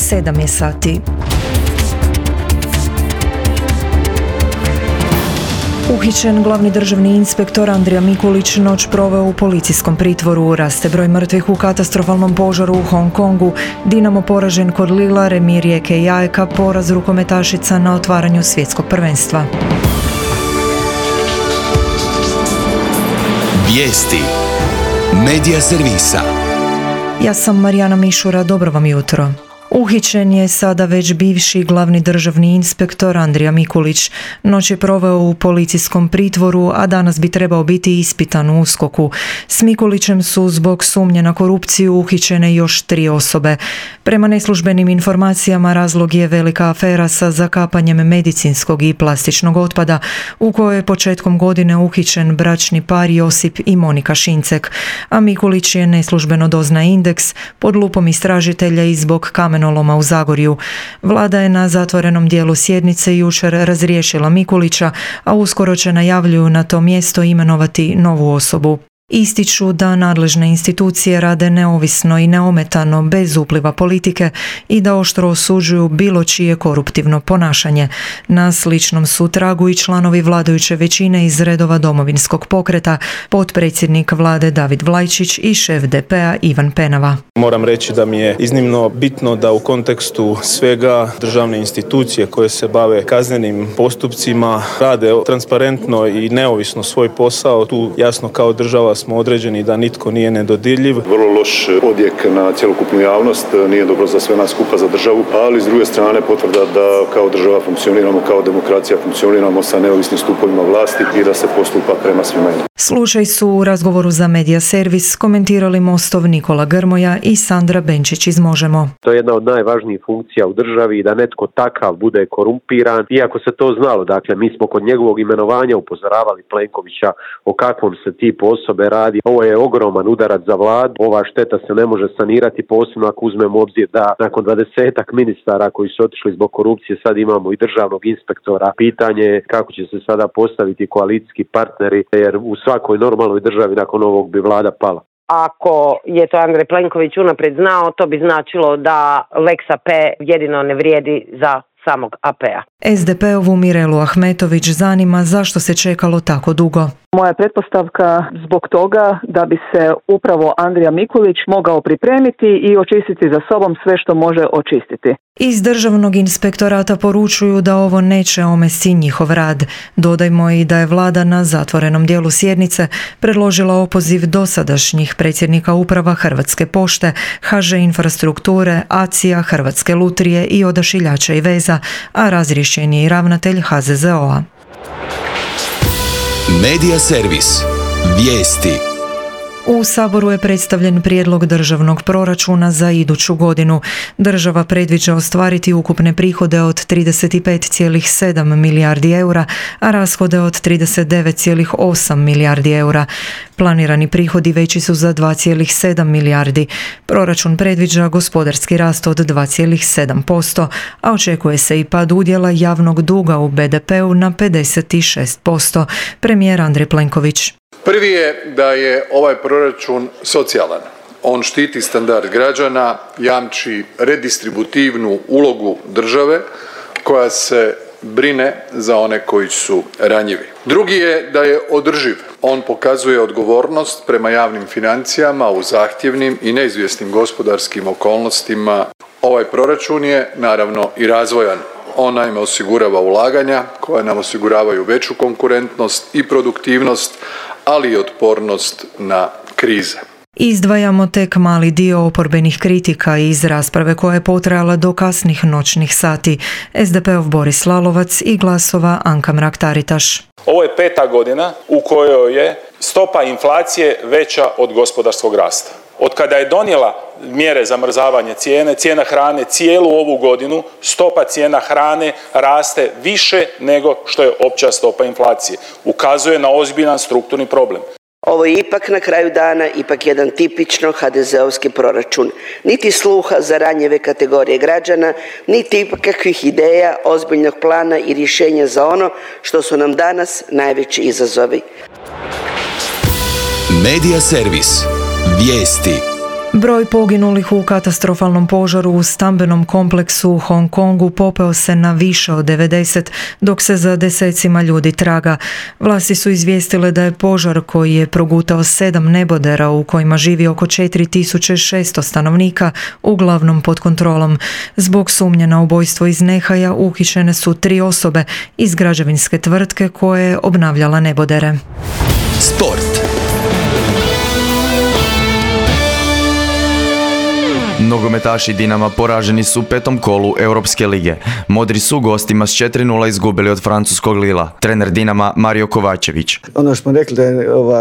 7 je sati. Uhićen glavni državni inspektor Andrija Mikulić noć proveo u policijskom pritvoru. Raste broj mrtvih u katastrofalnom požaru u Hong Kongu. Dinamo poražen kod Lila, remi Rijeke i AEK, poraz rukometašica na otvaranju svjetskog prvenstva. Vijesti Medija servisa. Ja sam Marijana Mišura, dobro vam jutro. Uhićen je sada već bivši glavni državni inspektor Andrija Mikulić. Noć je proveo u policijskom pritvoru, a danas bi trebao biti ispitan u USKOK-u. S Mikulićem su zbog sumnje na korupciju uhićene još 3 osobe. Prema neslužbenim informacijama razlog je velika afera sa zakapanjem medicinskog i plastičnog otpada, u kojoj je početkom godine uhićen bračni par Josip i Monika Šincek. A Mikulić je neslužbeno doznaje Indeks pod lupom istražitelja i zbog kamenoloma u Zagorju. Vlada je na zatvorenom dijelu sjednice jučer razriješila Mikulića, a uskoro će, najavljuju, na to mjesto imenovati novu osobu. Ističu da nadležne institucije rade neovisno i neometano, bez upliva politike, i da oštro osuđuju bilo čije koruptivno ponašanje. Na sličnom su tragu i članovi vladajuće većine iz redova Domovinskog pokreta, potpredsjednik vlade David Vlajčić i šef DP-a Ivan Penava. Moram reći da mi je iznimno bitno da u kontekstu svega državne institucije koje se bave kaznenim postupcima rade transparentno i neovisno svoj posao. Tu jasno kao država smo određeni da nitko nije nedodirljiv. Vrlo loš odjek na cjelokupnu javnost, nije dobro za sve nas skupa, za državu, ali s druge strane potvrda da kao država funkcioniramo, kao demokracija funkcioniramo sa neovisnim stupovima vlasti i da se postupa prema svima. Slučaj su u razgovoru za Medija servis komentirali Mostov Nikola Grmoja i Sandra Benčić iz Možemo. To je jedna od najvažnijih funkcija u državi, da netko takav bude korumpiran, iako se to znalo. Dakle, mi smo kod njegovog imenovanja upozoravali Plenkovića o kakvom se tipu osobe radi. Ovo je ogroman udarac za vladu. Ova šteta se ne može sanirati, posebno ako uzmemo u obzir da nakon 20-ak ministara koji su otišli zbog korupcije sad imamo i državnog inspektora. Pitanje je kako će se sada postaviti koalicijski partneri, jer u svakoj normalnoj državi nakon ovog bi vlada pala. Ako je to Andrej Plenković unaprijed znao, to bi značilo da Lex AP jedino ne vrijedi za samog AP-a. SDP-ovu Mirelu Ahmetović zanima zašto se čekalo tako dugo. Moja pretpostavka zbog toga da bi se upravo Andrija Mikulić mogao pripremiti i očistiti za sobom sve što može očistiti. Iz Državnog inspektorata poručuju da ovo neće omesti njihov rad. Dodajmo i da je vlada na zatvorenom dijelu sjednice predložila opoziv dosadašnjih predsjednika uprava Hrvatske pošte, HŽ Infrastrukture, ACI-a, Hrvatske lutrije i Odašiljača i veza, a razriješen je i ravnatelj HZZO-a. Medija servis. Vijesti. U Saboru je predstavljen prijedlog državnog proračuna za iduću godinu. Država predviđa ostvariti ukupne prihode od 35,7 milijardi eura, a rashode od 39,8 milijardi eura. Planirani prihodi veći su za 2,7 milijardi. Proračun predviđa gospodarski rast od 2,7%, a očekuje se i pad udjela javnog duga u BDP-u na 56%. Premijer Andrej Plenković. Prvi je da je ovaj proračun socijalan. On štiti standard građana, jamči redistributivnu ulogu države koja se brine za one koji su ranjivi. Drugi je da je održiv. On pokazuje odgovornost prema javnim financijama u zahtjevnim i neizvjesnim gospodarskim okolnostima. Ovaj proračun je naravno i razvojan. On naime osigurava ulaganja koja nam osiguravaju veću konkurentnost i produktivnost, ali i otpornost na krize. Izdvajamo tek mali dio oporbenih kritika iz rasprave koja je potrajala do kasnih noćnih sati. SDP-ov Boris Lalovac i Glasova Anka Mrak-Taritaš. Ovo je 5. godina u kojoj je stopa inflacije veća od gospodarskog rasta. Od kada je donijela mjere zamrzavanja cijena hrane cijelu ovu godinu, stopa cijena hrane raste više nego što je opća stopa inflacije. Ukazuje na ozbiljan strukturni problem. Ovo je ipak na kraju dana jedan tipično HDZ-ovski proračun. Niti sluha za ranjive kategorije građana, niti ikakvih ideja, ozbiljnog plana i rješenja za ono što su nam danas najveći izazovi. Medija servis. Vijesti. Broj poginulih u katastrofalnom požaru u stambenom kompleksu u Hong Kongu popeo se na više od 90, dok se za desecima ljudi traga. Vlasti su izvijestile da je požar koji je progutao 7 nebodera u kojima živi oko 4600 stanovnika uglavnom pod kontrolom. Zbog sumnje na ubojstvo iz nehaja uhićene su 3 osobe iz građevinske tvrtke koja je obnavljala nebodere. Sport. Nogometaši Dinama poraženi su u 5. kolu Europske lige. Modri su gostima s 4:0 izgubili od francuskog Lila. Trener Dinama Mario Kovačević. Ono što smo rekli da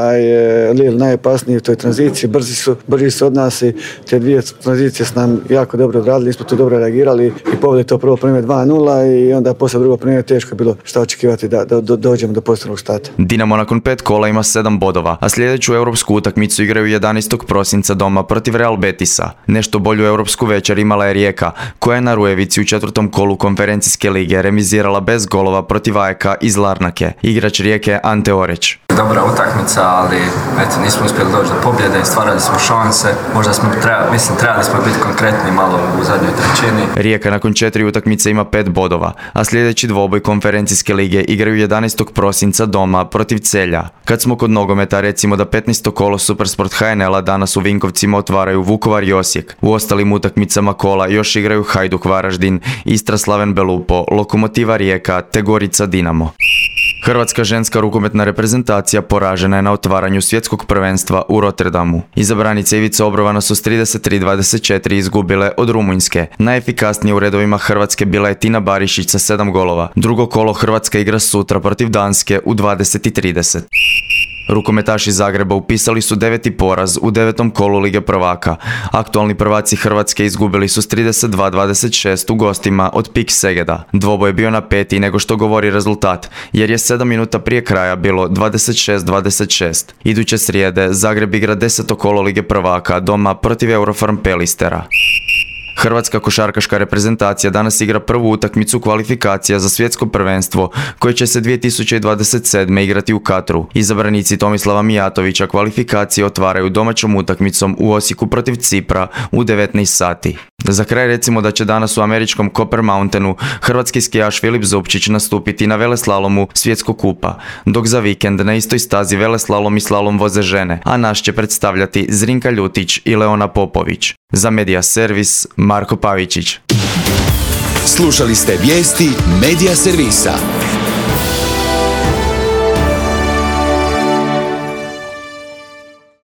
je Lille najopasniji u toj tranziciji, brži su od nas i te dvije tranzicije su nam jako dobro odradili, nismo tu dobro reagirali i povedali to prvo premije 2:0 i onda poslije drugo premije teško je bilo šta očekivati da dođemo do posljednog stata. Dinamo nakon 5 kola ima 7 bodova, a sljedeću europsku utakmicu igraju 11. prosinca doma protiv Real Betisa. Nešto bolju europsku večer imala je Rijeka, koja je na Rujevici u 4. kolu konferencijske lige remizirala bez golova protiv AEK-a iz Larnake. Igrač Rijeke Ante Oreć. Dobra utakmica, ali nismo uspjeli doći do pobjede, stvarali smo šanse, možda smo trebali smo biti konkretni malo u zadnjoj trećini. Rijeka nakon 4 utakmice ima 5 bodova, a sljedeći dvoboj konferencijske lige igraju 11. prosinca doma protiv Celja. Kad smo kod nogometa, recimo da 15. kolo Supersport HNL-a danas u Vinkovcima otvaraju Vukovar i Osijek. U ostalim utakmicama kola još igraju Hajduk Varaždin, Istra Slaven Belupo, Lokomotiva Rijeka te Gorica Dinamo. Hrvatska ženska rukometna reprezentacija poražena je na otvaranju svjetskog prvenstva u Rotterdamu. Izabranice Ivice Obrovana su s 33-24 izgubile od Rumunjske. Najefikasnije u redovima Hrvatske bila je Tina Barišić sa 7 golova. Drugo kolo Hrvatska igra sutra protiv Danske u 20:30. Rukometaši Zagreba upisali su 9. poraz u 9. kolu Lige prvaka. Aktualni prvaci Hrvatske izgubili su s 32-26 u gostima od PIK Segeda. Dvoboj je bio na 5. nego što govori rezultat, jer je 7 minuta prije kraja bilo 26-26. Iduće srijede Zagreb igra 10. kolo Lige prvaka doma protiv Eurofarm Pelistera. Hrvatska košarkaška reprezentacija danas igra prvu utakmicu kvalifikacija za svjetsko prvenstvo koje će se 2027. igrati u Katru. Izabranici Tomislava Mijatovića kvalifikacije otvaraju domaćom utakmicom u Osijeku protiv Cipra u 19 sati. Za kraj recimo da će danas u američkom Copper Mountainu hrvatski skijaš Filip Zupčić nastupiti na veleslalomu svjetskog kupa, dok za vikend na istoj stazi veleslalom i slalom voze žene, a naš će predstavljati Zrinka Ljutić i Leona Popović. Za Media Servis Marko Pavičić. Slušali ste vijesti Media Servisa.